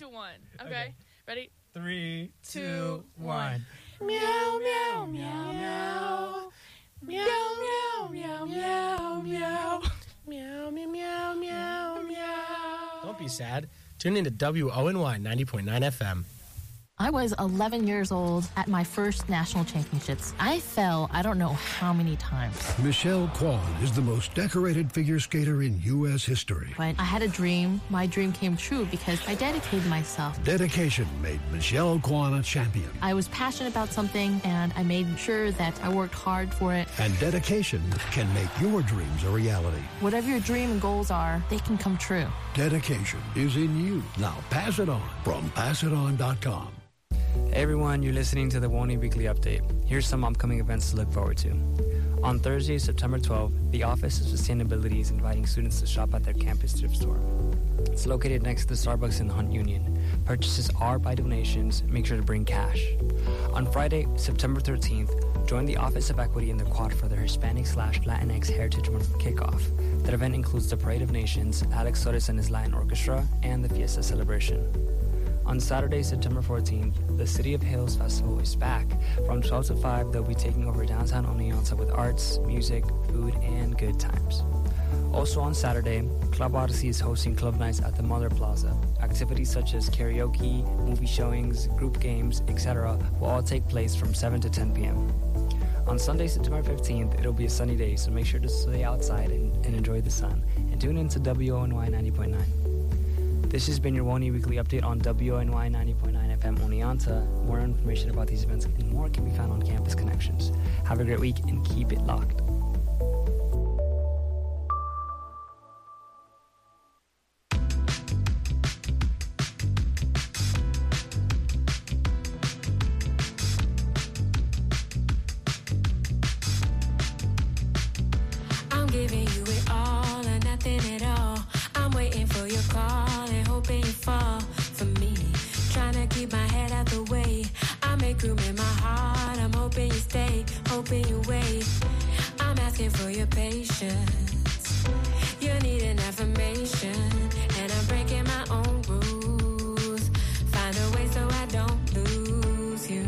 2, 1. Okay. Ready? 3, 2, 1. Meow, meow, meow, meow. Meow, meow, meow, meow, meow. Meow, meow, meow, meow, meow. Don't be sad. Tune into WONY 90.9 FM. I was 11 years old at my first national championships. I fell I don't know how many times. Michelle Kwan is the most decorated figure skater in U.S. history. But I had a dream. My dream came true because I dedicated myself. Dedication made Michelle Kwan a champion. I was passionate about something, and I made sure that I worked hard for it. And dedication can make your dreams a reality. Whatever your dream and goals are, they can come true. Dedication is in you. Now pass it on from passiton.com. Hey everyone, you're listening to the WONY Weekly Update. Here's some upcoming events to look forward to. On Thursday, September 12th, the Office of Sustainability is inviting students to shop at their campus thrift store. It's located next to the Starbucks in the Hunt Union. Purchases are by donations. Make sure to bring cash. On Friday, September 13th, join the Office of Equity in the Quad for their Hispanic/Latinx Heritage Month kickoff. That event includes the Parade of Nations, Alex Soares and his Latin Orchestra, and the Fiesta celebration. On Saturday, September 14th, the City of Hills Festival is back. From 12 to 5, they'll be taking over downtown Oneonta with arts, music, food, and good times. Also on Saturday, Club Odyssey is hosting club nights at the Mother Plaza. Activities such as karaoke, movie showings, group games, etc. will all take place from 7 to 10 p.m. On Sunday, September 15th, it'll be a sunny day, so make sure to stay outside and enjoy the sun. And tune in to WONY 90.9. This has been your WONY Weekly Update on WONY 90.9 FM Oneonta. More information about these events and more can be found on Campus Connections. Have a great week and keep it locked. I'm giving you it all or nothing at all. I'm waiting for your call and hoping you fall for me. Trying to keep my head out the way. I make room in my heart. I'm hoping you stay, hoping you wait. I'm asking for your patience. You need an affirmation, and I'm breaking my own rules. Find a way so I don't lose you.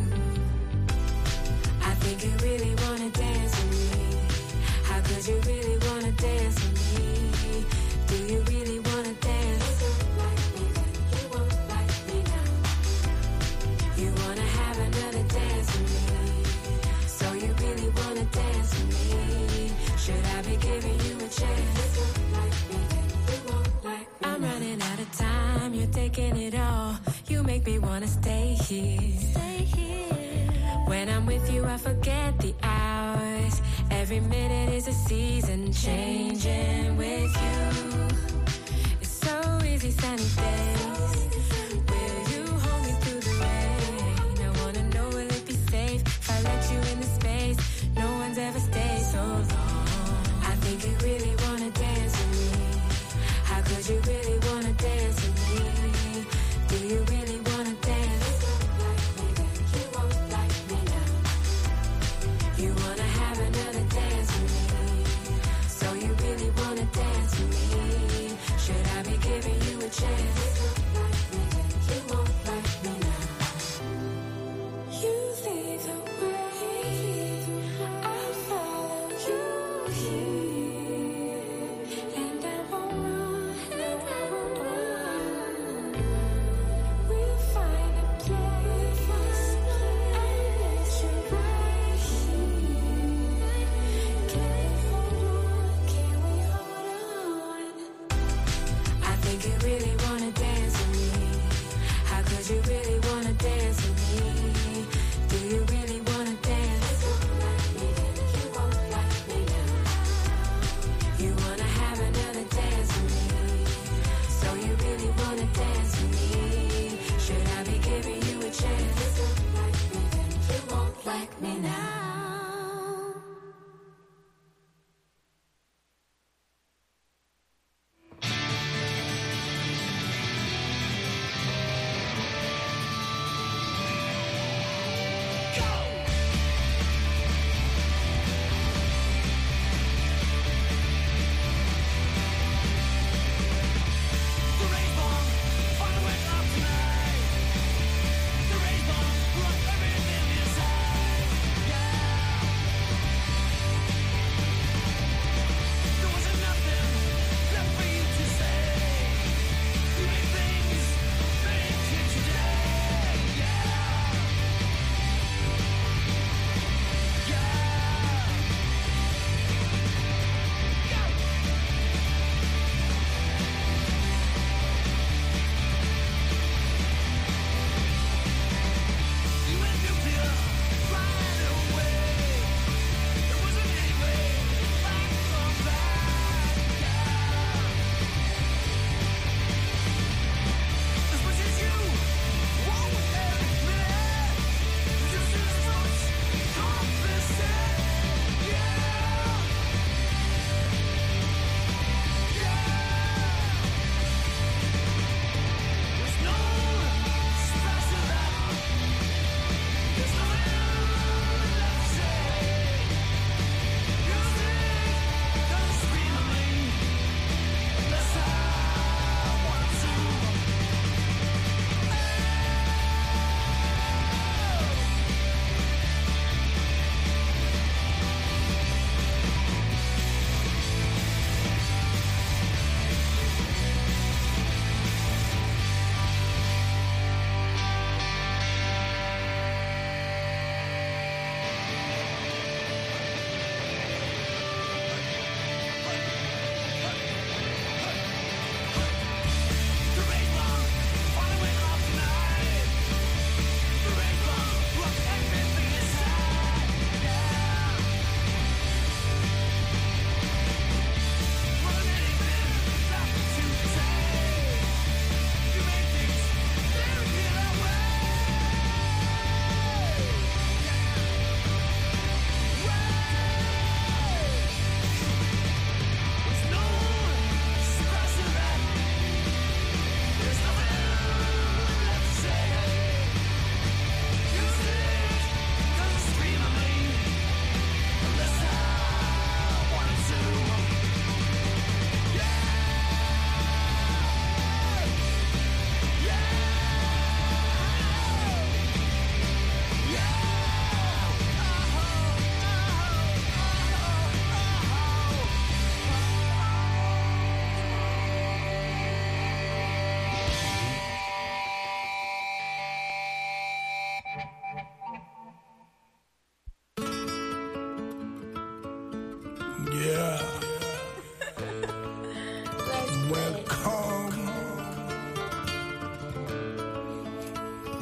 I think you really wanna dance with me. How could you really wanna dance with me? Do you really wanna dance? You don't like me, then you won't like me now. You wanna have another dance with me. So you really wanna dance with me. Should I be giving you a chance? You don't like me, then you won't like me. I'm running out of time, you're taking it all. You make me wanna stay here. Stay here. When I'm with you, I forget the hours. Every minute is a season changing with you. It's so easy sunny days. Will you hold me through the rain? I wanna know, will it be safe if I let you in the space? No one's ever stayed so long. I think you really wanna dance with me. How could you really wanna dance with me? Do you really wanna dance? You don't like me, then you won't like me now. You wanna have another dance with me. So you really wanna dance with me. Should I be giving you a chance?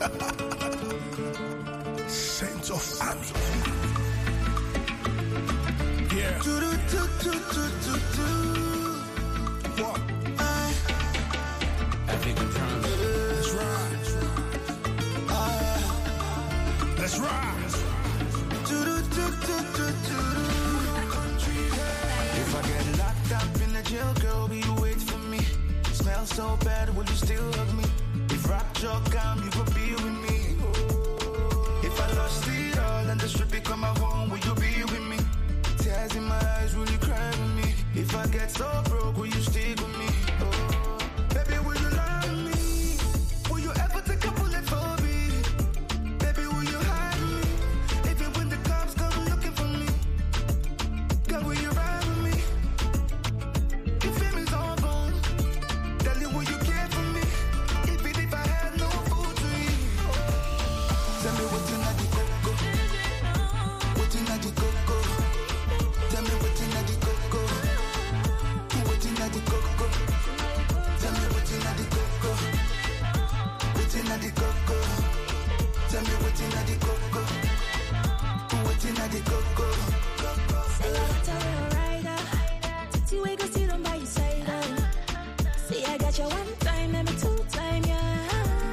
Saints of Army. Yeah. What? African drums. Let's rise. Let's rise. If I get locked up in the jail, girl, will you wait for me? Smell so bad, will you still hug me? If rapture come, you will be with me. If I lost it all and the street become my home, will you be with me? Tears in my eyes, will you cry with me? If I get so broke, will you stick with me? Oh, baby, will you love me? Will you ever take a bullet for me? Baby, will you hide me? Even when the cops come looking for me, girl, will you ride with me? If fame is all gone, tell you will you care for me? Even if I had no food to eat. Tell me what's in the cocoa. What's in the cocoa? Tell me what's in the cocoa. What's in the cocoa? Tell me what's in the cocoa. What's in the cocoa? Tell me what's in the cocoa. What's in the cocoa? Say I'm a rider. Titty way go sit on by your side. See I got you one time, maybe two time, yeah.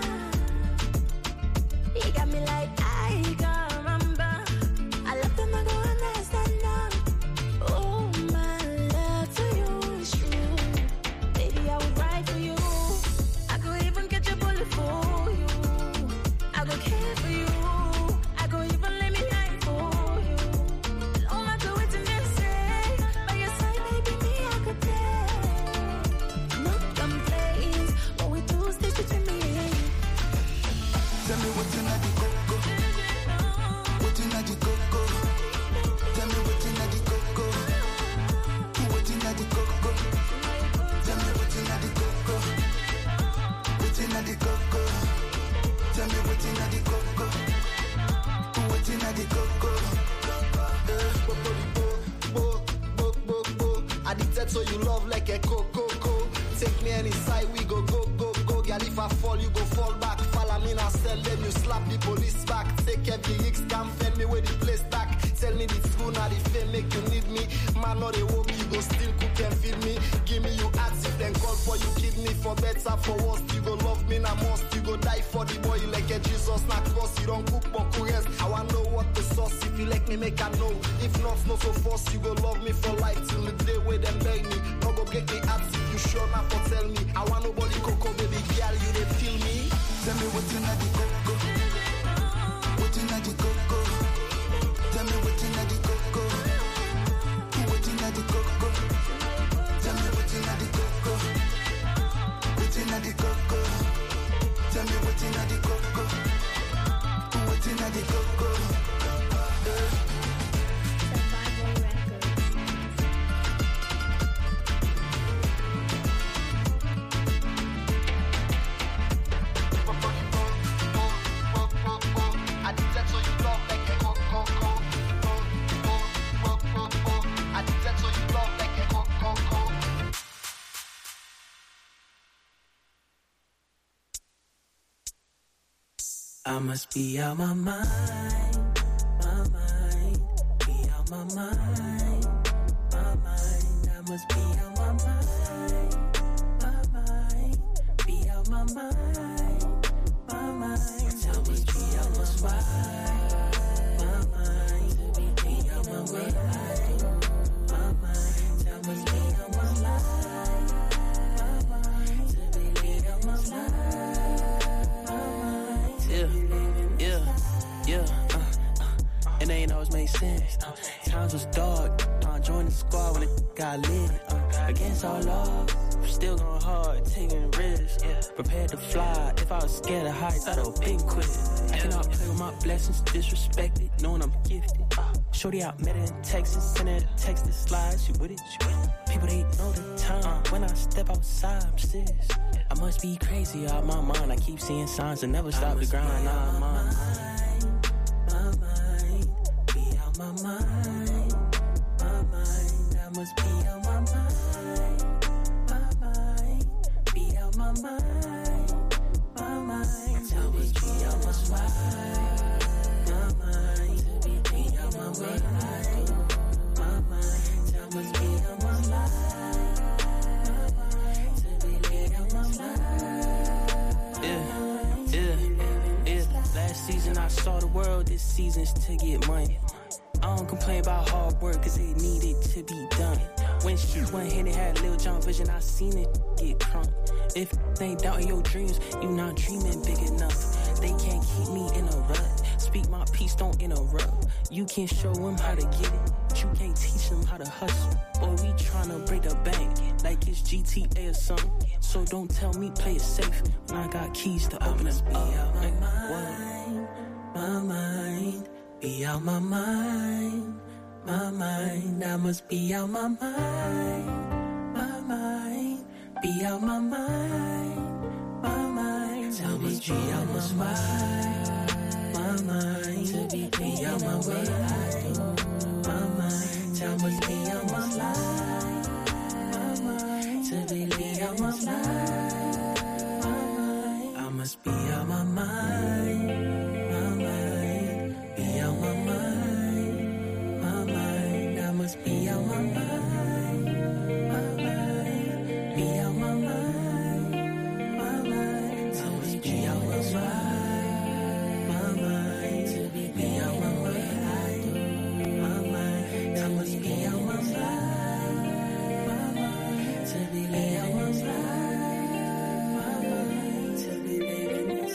You got me like I can't remember. I love them, I go understand now. Oh, my love for you is true. Baby, I would ride for you. I could even get your bullet for you. I go care for you. I go even let me die for you. No matter what you say, by your side, baby, me I could take. No complaints, what we do stays between me and you. Tell me what's in the cocoa. What's in the cocoa? Tell me what's in the cocoa. What's in the cocoa? Tell me what's in the cocoa. What's in the cocoa? Tell me what's in the cocoa. What's in the cocoa? Addicted so you love like a coco. Take me any side, we go. Girl, if I fall, you go fall back. Follow me now, sell them, you slap the police back. Take every X, come fend me where the place back. Tell me the true, now the fame make you need me. Man, not a work, you go still cook and feed me. Give me you active, then call for you kidney. For better, for worse, you go love me now most. You go die for the boy like a Jesus, not cross. You don't cook, but rest. I want know what the sauce. If you like me, make I know. If not, no so force. You go love me for life till the day where them beg me. No go get me active, you sure not for tell me. I want nobody cocoa, baby girl, you they feel me. Tell me what's in the cocoa. What's in the cocoa? Tell me what's in the cocoa. What's in the cocoa? Tell me what's in the cocoa. What's in the cocoa? Tell me what's in the cocoa. What's in the cocoa? Addicted so you love like a coco. Addicted so you love like a coco. I must be out my mind, be out my mind, I must be out my mind, be out my mind, I must be out my mind, be out my mind, I must be out my mind, be out my mind. It ain't always made sense. Times was dark. I joined the squad when it got lit. Against all odds, still going hard, taking risks. Prepared to fly. If I was scared of heights, I'd have been quit. I cannot play with my blessings, disrespected, knowing I'm gifted. Shorty out, met her in Texas, sent her a text that slides. She with it, people they know the time. When I step outside, I'm serious. I must be crazy out my mind. I keep seeing signs that never stop the grind. Nah, my mind, be out my mind, I must be out my mind, be out my mind, I must be out my mind. saw the world this season's to get money. I don't complain about hard work, cause it needed to be done. When shit went hit, it had Lil Jon vision, I seen it get crunk. If they ain't doubting your dreams, you not dreaming big enough. They can't keep me in a rut. Speak my peace, don't interrupt. You can show them how to get it, but you can't teach them how to hustle. Boy, we tryna break the bank like it's GTA or something. So don't tell me play it safe when I got keys to open it up. Like, My mind, be out my mind. My mind, I must be out my mind. My mind, be out my mind. My mind, tell me be out my mind. My mind, be out my mind. My mind, tell me be out my mind. My mind, to be out my mind. I must be out my mind. My mind, be out my mind. My mind, I must be out my mind. My mind, be out my mind. My mind, I must be out my mind. My mind, to be out my mind. My mind, I must be out my mind. My mind, to be out my mind. My mind, to be living.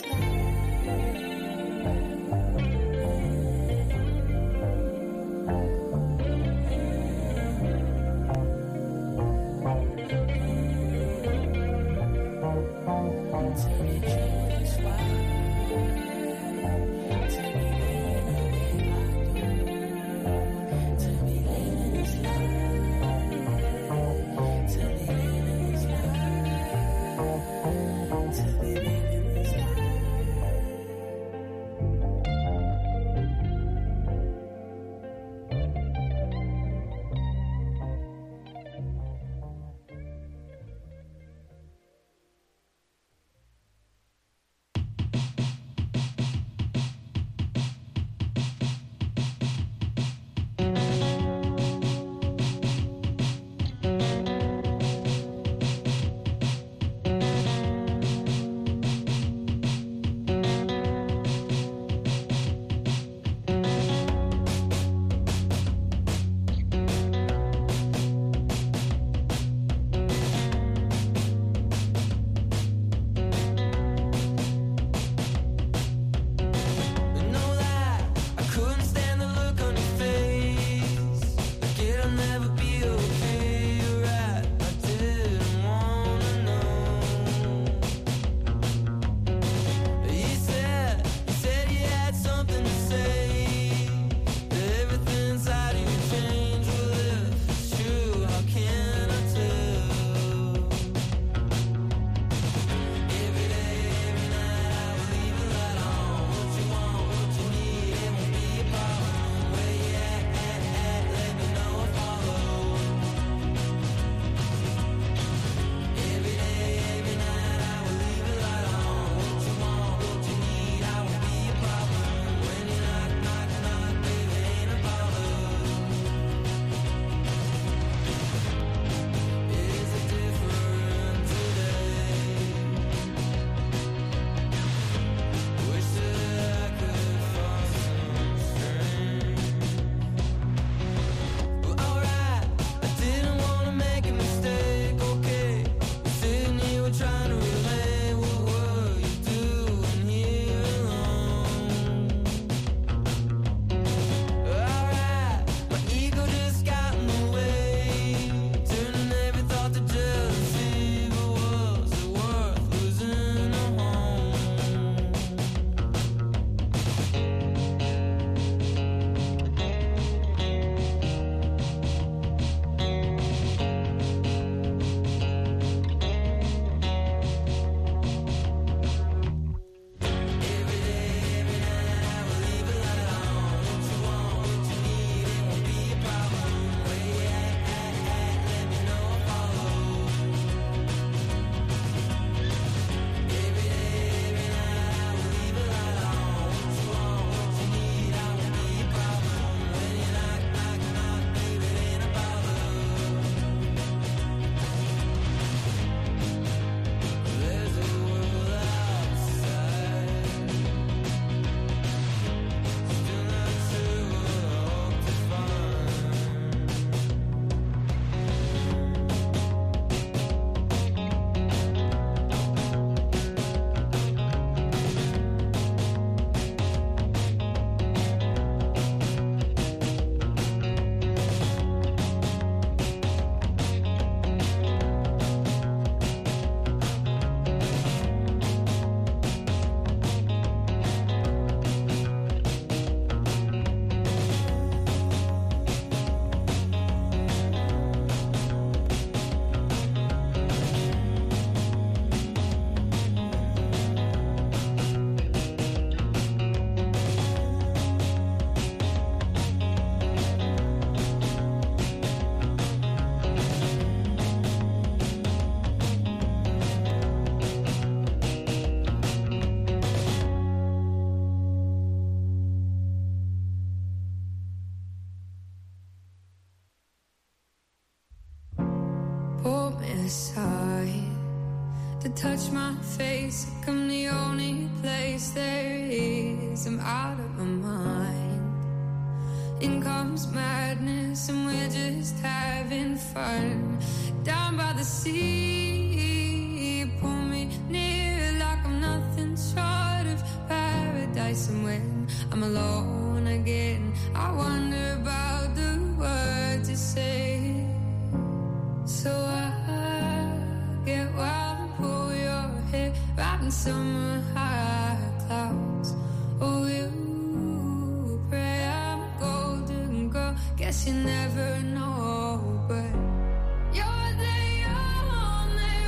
the side to touch my face. Like I'm the only place there is. I'm out of my mind. In comes madness and we're just having fun. Down by the sea, pull me near like I'm nothing short of paradise. And when I'm alone again, I wonder about the words you say. So I get wild and pull your hair, riding summer high clouds. Oh, you pray I'm a golden girl. Guess you never know, but you're the only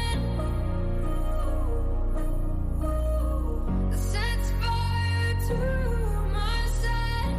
one that sets fire to my side,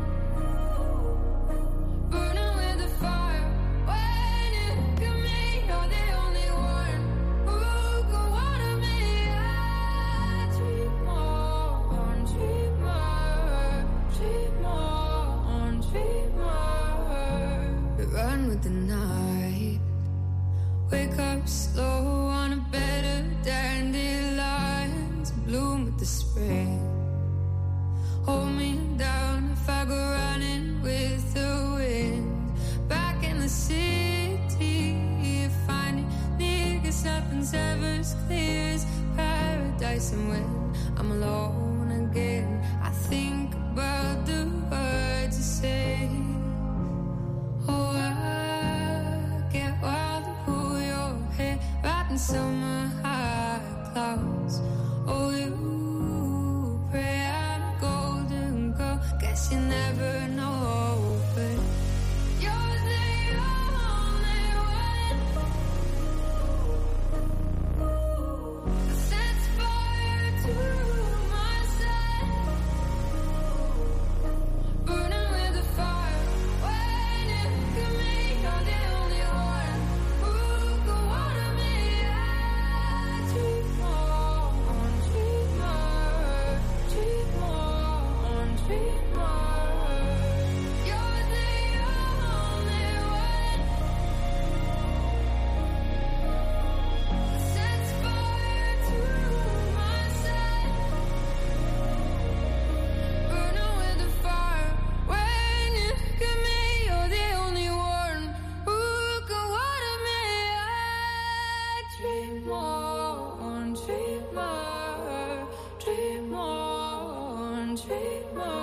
burning with the fire. When you look at me, you're the only one who could water me. I dream on, dream on, dream on, dream on. Run with the night, wake up slow on a bed of dandelions, bloom with the spring. Hold me down if I go running with the wind. Back in the city, finding niggas, nothing's ever as clear as paradise. And when I'm alone again, I think about the words you say. Oh, I get wild and pull your hair, riding summer high clouds. Oh, you pray I'm a golden girl. Guess you never know, but you're the only one that sets fire to my side, burning with the fire. When you look at me, you're the only one who could water me. I dream on, dream on, dream on, dream on. You're the only one that sets fire to my side, burning with the fire. When you look at me, you're the only one who can water me. I dream on, dream on, dream on, dream on.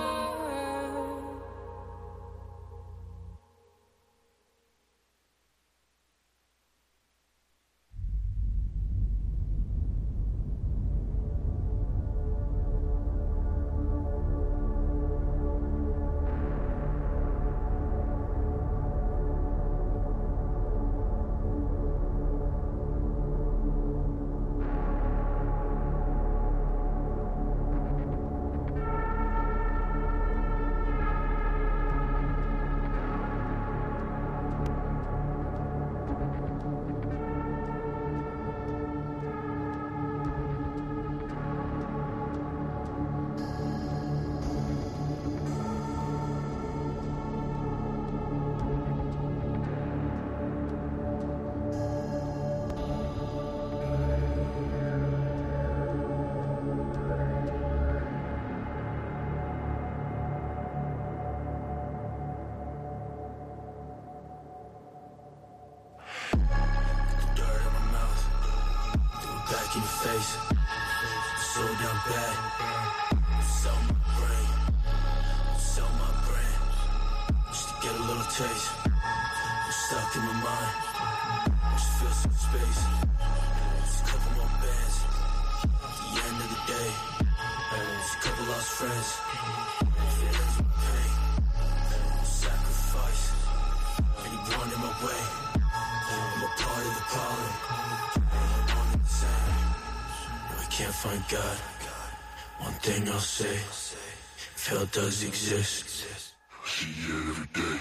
Dirt in my mouth, throw it back in your face. So down bad, sell my brain, sell my brain, just to get a little taste. I'm stuck in my mind, I just feel some space. Just a couple more bands, at the end of the day, just a couple lost friends. Feelings of pain, sacrifice, anyone in my way. I'm a part of the problem. I'm one and the same. No, we can't find God. One thing I'll say, if hell does exist, I'll see it every day.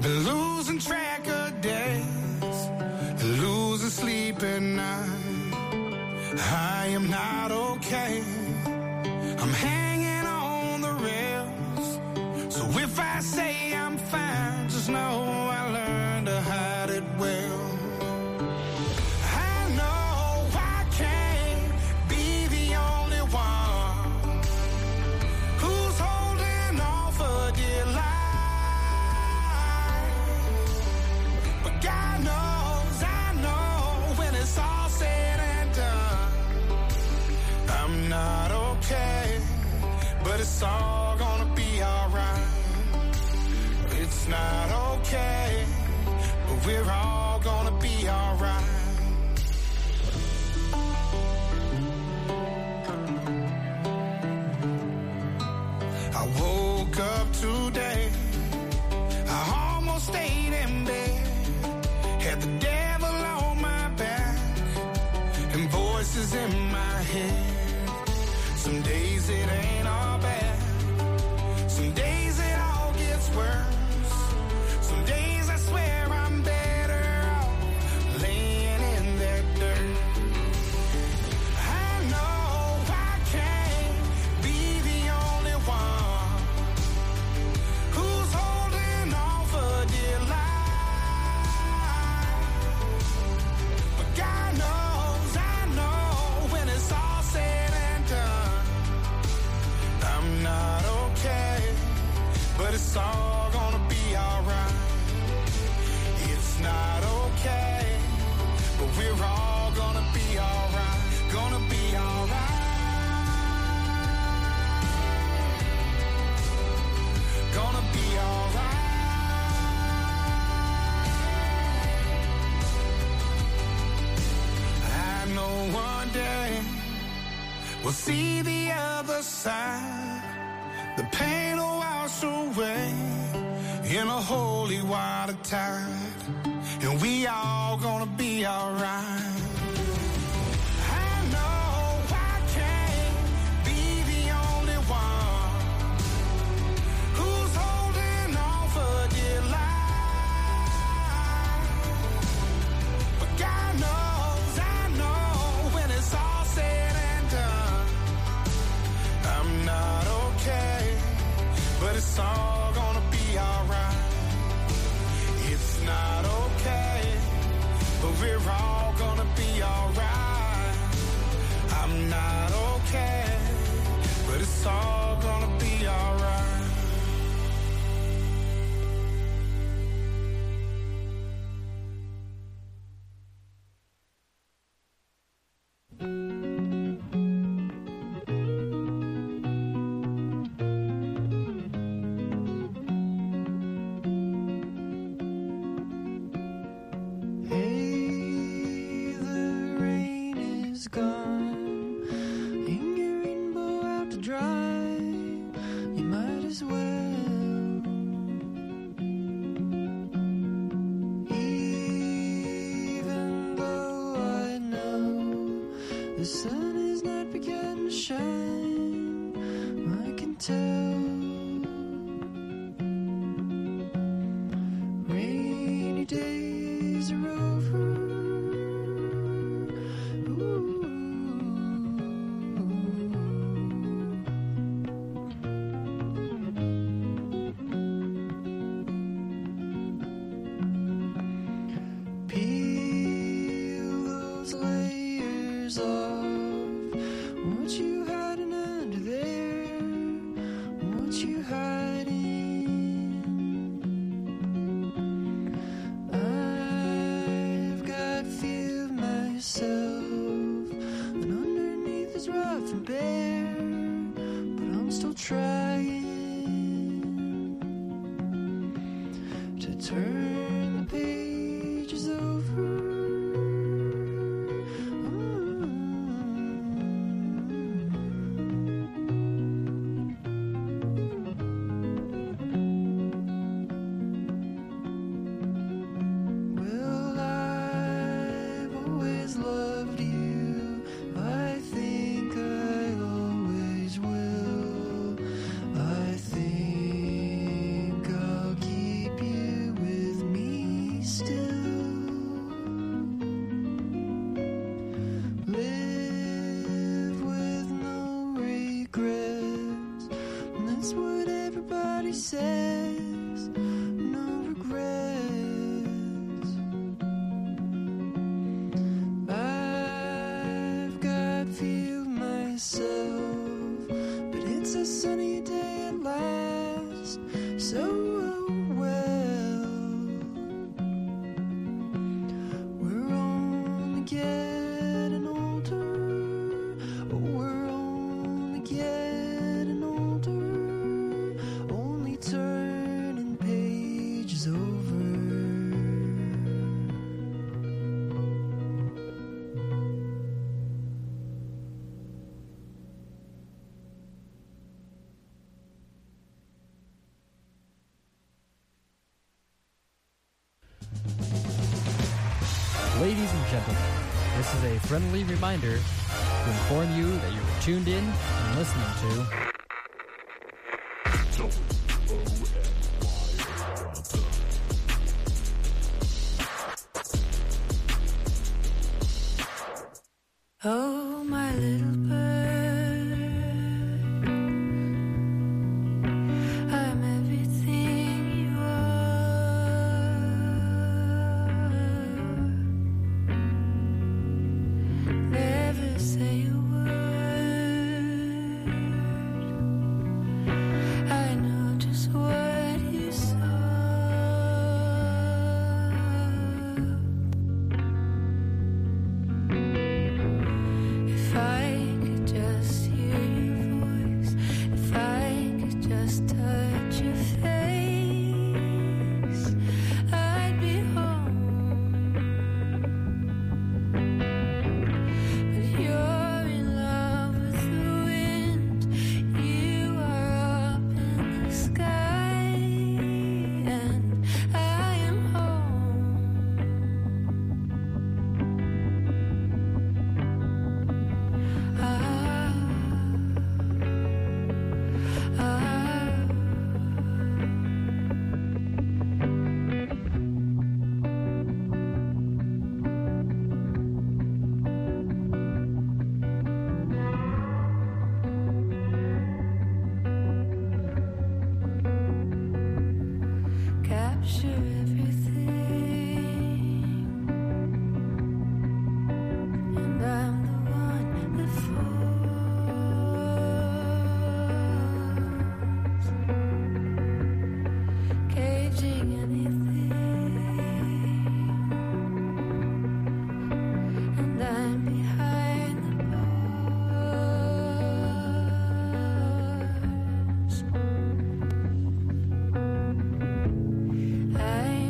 Been losing track of days, losing sleep at night. I am not okay. I'm hanging on the rails. So if I say I'm fine, just know I learned to hide it well. I know I can't be the only one who's holding on for dear life. But God knows, I know when it's all said and done, I'm not okay, but it's all gonna be alright. It's not okay, but we're all gonna be alright. I woke up today, I almost stayed in bed, had the devil on my back and voices in my head. Some days it ain't all bad, some days it all gets worse. Some days I swear I'm better off laying in that dirt. I know I can't be the only one who's holding on for dear life. But God knows, I know when it's all said and done, I'm not okay, but it's all gonna be alright. It's not okay, but we're all gonna be alright, gonna be alright, gonna be alright. I know one day we'll see the other side, the pain will wash away in a holy water tide, and we all gonna be alright. I know I can't be the only one who's holding on for dear life, but God knows, I know when it's all said and done, I'm not okay, but it's all gonna be alright. It's not okay, but we're all gonna be alright. I'm not okay, but it's all gonna be alright. Hey, the rain is gone. Hang your rainbow out to dry. You might as well. Even though I know the sun has not begun to shine, I can tell. Rainy days are over. Peel those layers off. What you hiding under there? What you hiding? I've got fear of myself, and underneath is rough and bare, but I'm still trying to turn the pages over. Well, I've always loved you. I think I always will. I think I'll keep you with Ladies and gentlemen, this is a friendly reminder to inform you that you're tuned in and listening to Oh, my little bird, I'm everything you are. Never say a word. I know just what you saw. If I could just hear your voice, if I could just touch your face, I'd be home. But you're in love with the wind, you are up in the sky, and I am home. Capture everything, and I'm the one that falls, caging anything, and I'm behind the bars. I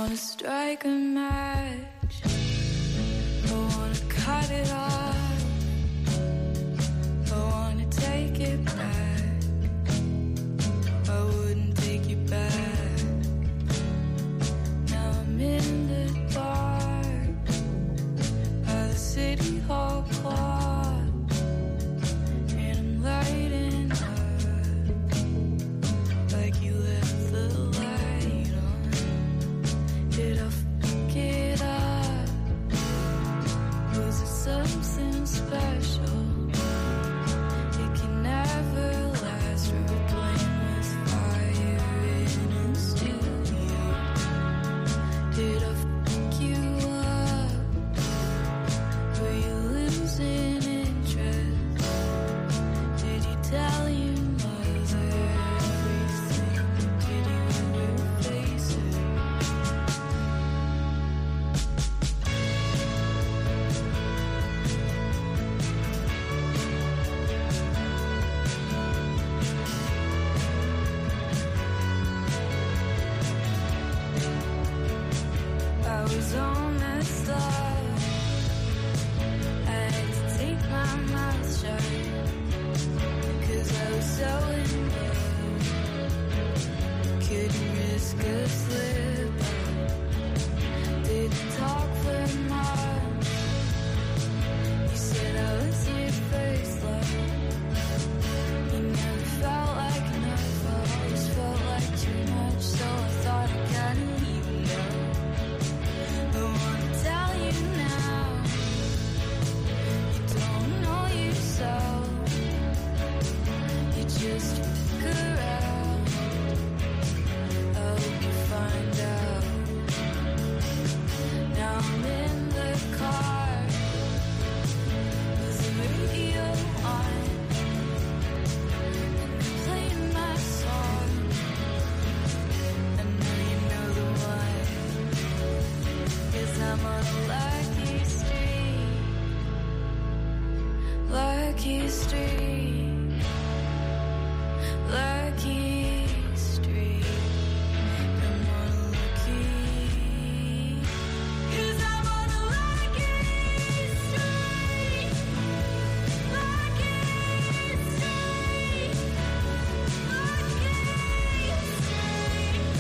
wanna strike a match. I wanna cut it off. I wanna take it back. I wouldn't take you back. Now I'm in the dark by the city hall clock, and I'm lighting up like you left the light on. Did I fuck it up? Was it something special? It can never last. We're playing with fire in a studio. Did I fuck you up? Were you losing interest? Did you tell your mother everything? Did you ever face it? I was all messed up. I had to take my mouth shut, 'cause I was so in love. Couldn't risk a slip up. Didn't talk for much. You said I was your first love. You never felt like enough. I always felt like too much, so I thought I kinda even know. I wanna tell you now, you don't know yourself. You just fuck around. I hope you find out. Now I'm in the car with the radio on, and I'm playing my song. I know you know the one, 'cause I'm on a lucky street. Lucky street. Lucky street. I'm on a lucky. 'Cause I'm on a lucky street. Lucky street. Lucky street.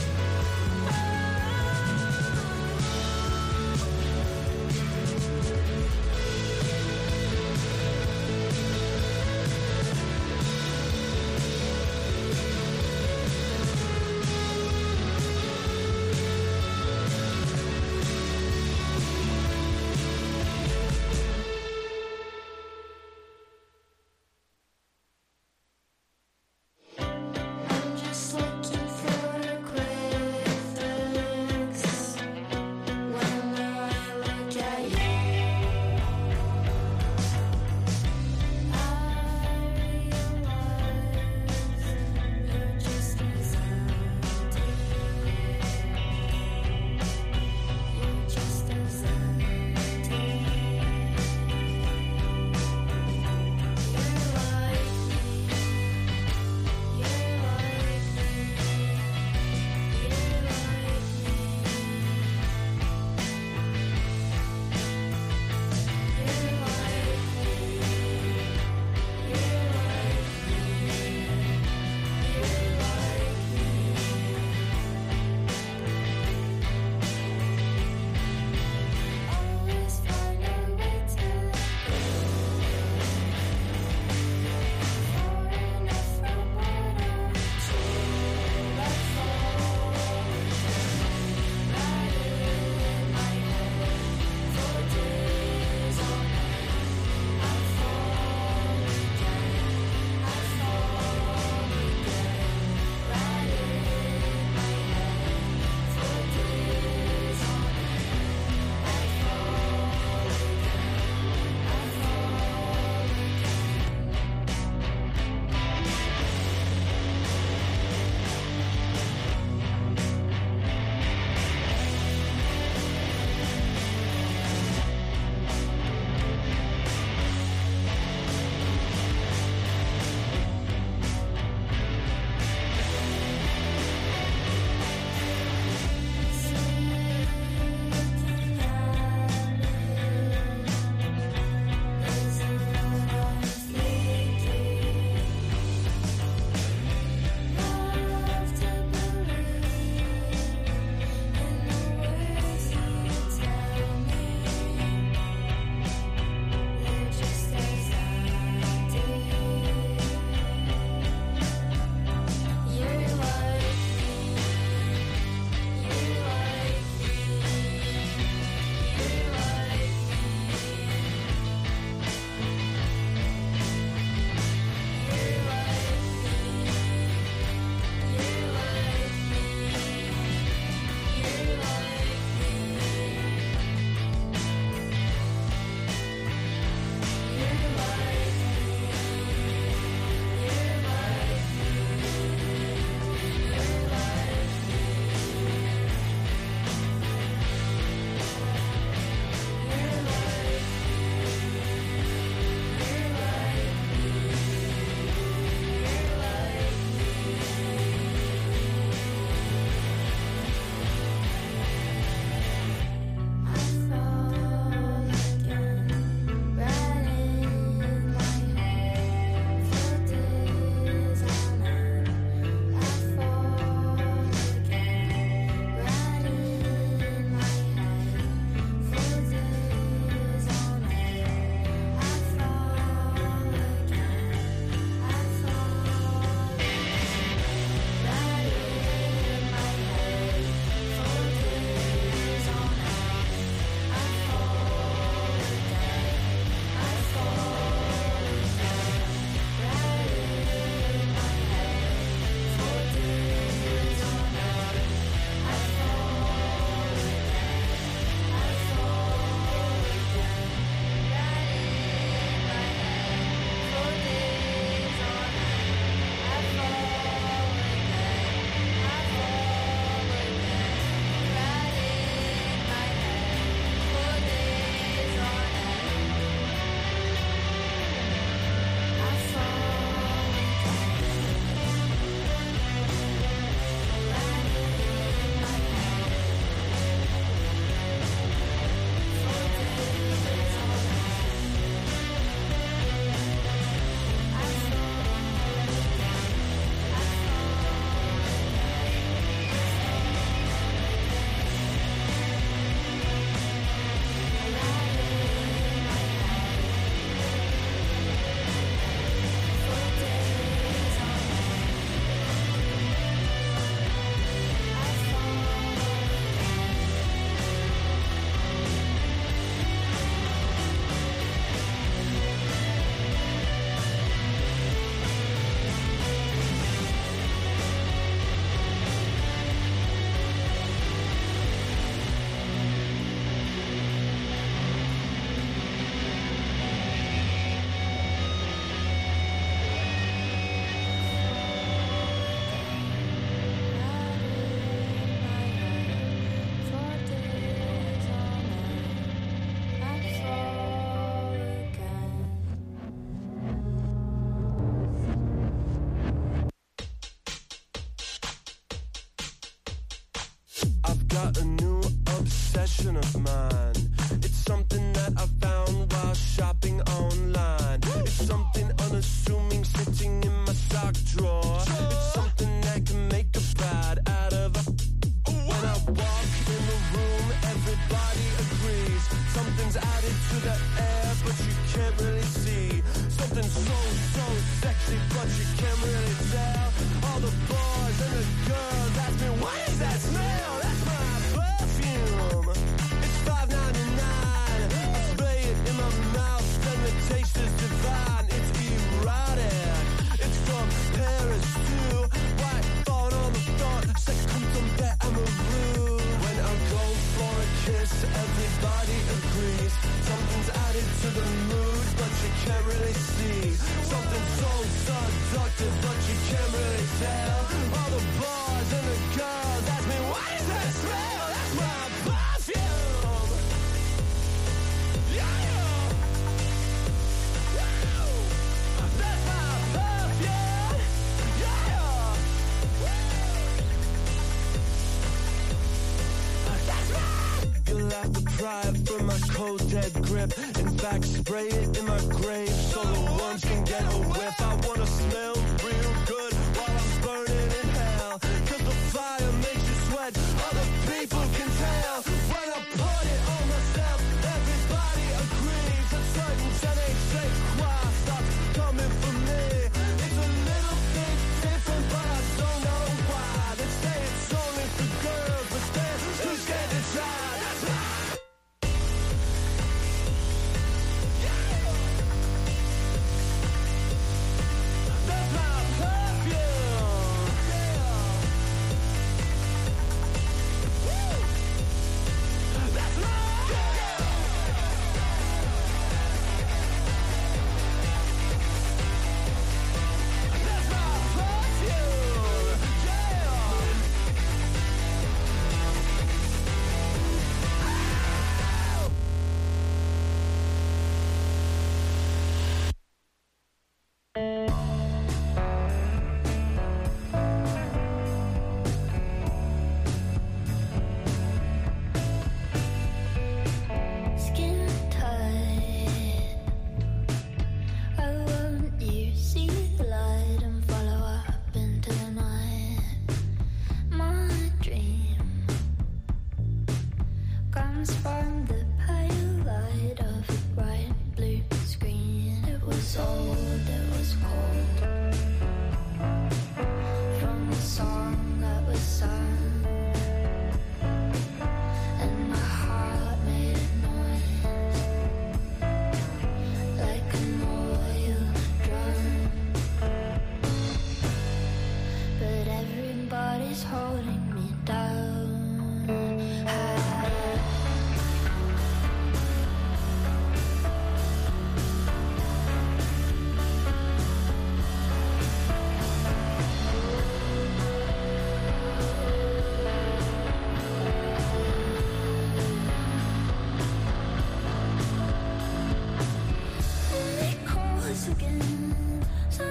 got a new obsession of mine. It's something that I found while shopping online. It's something unassuming sitting in my sock drawer. It's something that can make a bad out of a... When I walk in the room, everybody agrees. Something's added to the air, but you can't really see. Something so sexy, but you can't really tell. All the boys and the girls ask me, what is that smell? That's my perfume. It's $5.99. I spray it in my mouth, then the taste is divine. It's erotic. It's from Paris too. White fawn on the thought, sex comes on that amoureux. When I go for a kiss, everybody agrees. Something's added to the mood, but you can't really see. Something so seductive, but you can't really tell. All the boys and the girls ask me, what is that smell? That's my perfume. Yeah. That's my perfume. Yeah. That's right. You'll have to pry it from my cold dead grip. In fact, spray it in my grave so the worms can get a whiff. I wanna smell real good while I'm burning in hell. 'Cause the fire makes you sweat, other people can tell. When I put it on myself, everybody agrees. A certain gen say, why stop coming for me? It's a little bit different, but I don't know why. They say it's only for girls, but they're too scared to try. That's right.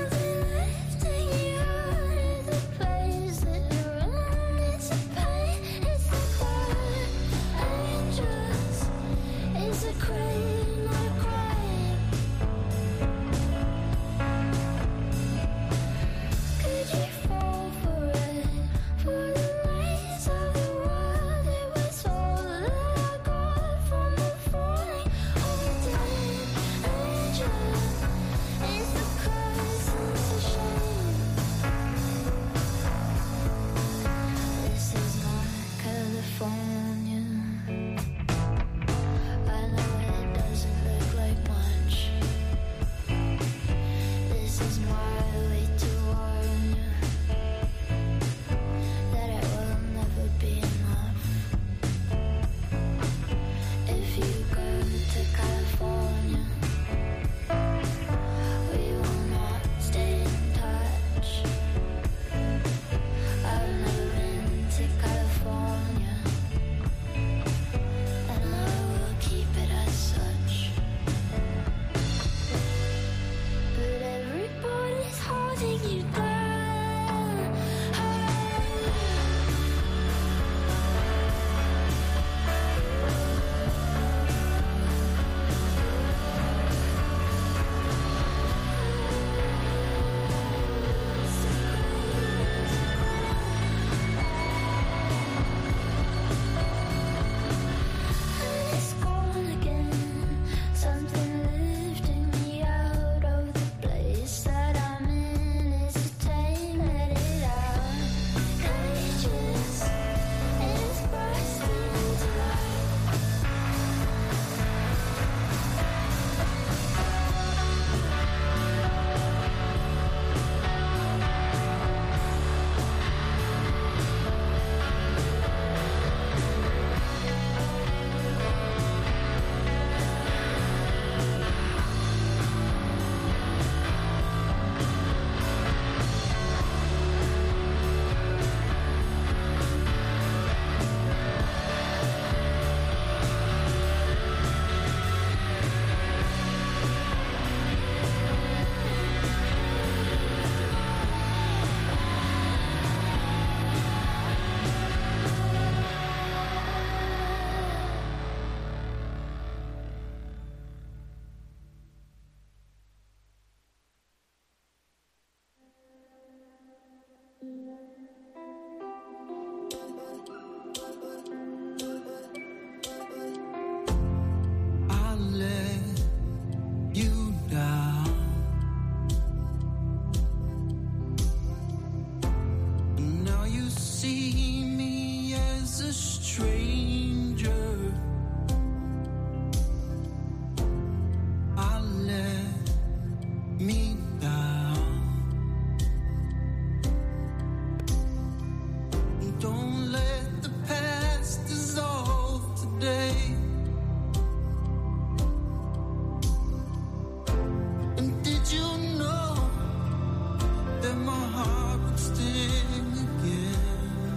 Something lifting you out of the place that you're unanticipated. stranger. I let me down. Don't let the past dissolve today. And did you know that my heart would sting again?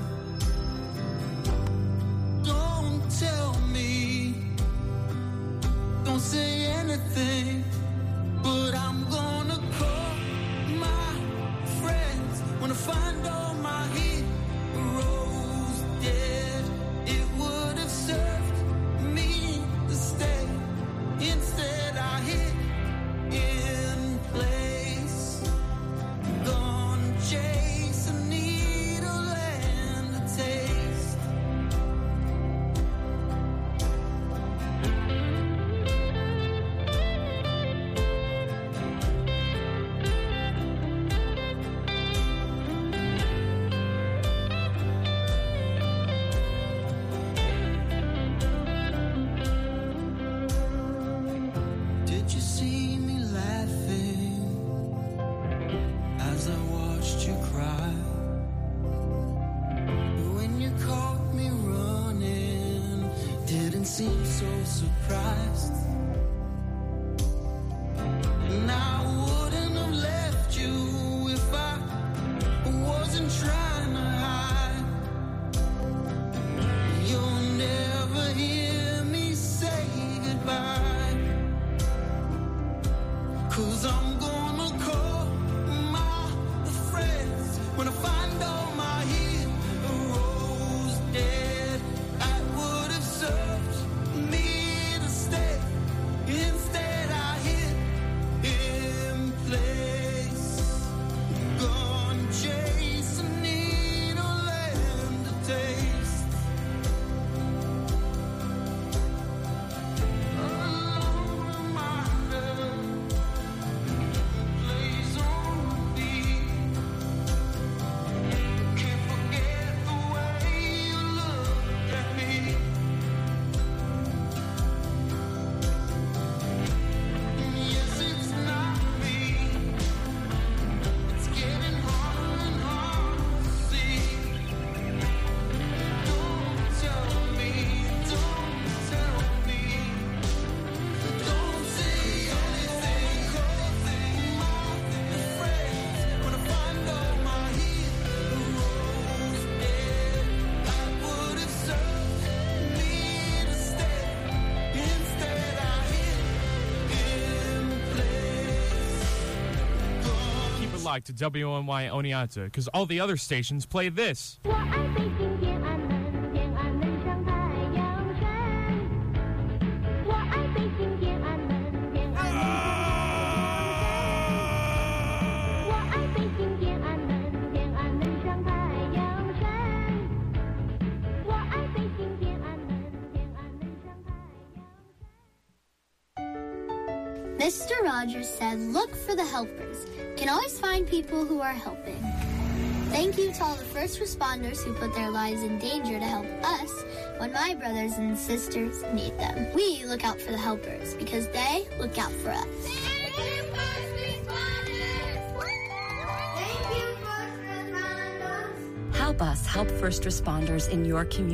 Don't tell me, don't say anything, but I'm gonna call my friends when I find all my heroes dead. It would have served me to stay. Instead I hid in place, gonna chase a needle and a taste. Did you see me laughing as I watched you cry? When you caught me running, didn't seem so surprised. And I wouldn't have left you if I wasn't trying to hide. You'll never hear me say goodbye, 'cause I'm gonna call my friends when I find all my heroes dead. I would have served me to stay. Instead I hid in place, gone chase a needle and a taste. A long reminder plays on repeat. Can't forget the way you looked at me. Yes, it's not me. It's getting harder and harder to see. Don't tell me, don't tell me. Don't say anything, 'cause my friends, when I find all my heroes dead, I would have served me to stay. Instead I hid in place. Keep it locked to WNY Oneonta, because all the other stations play this. 我爱北京天安门，天安门上太阳升。我爱北京天安门，天安门上太阳升。我爱北京天安门，天安门上太阳升。我爱北京天安门，天安门上太阳升。 Mr. Rogers said, look for the helpers. You can always find people who are helping. Thank you to all the first responders who put their lives in danger to help us when my brothers and sisters need them. We look out for the helpers because they look out for us. Help us help first responders in your community.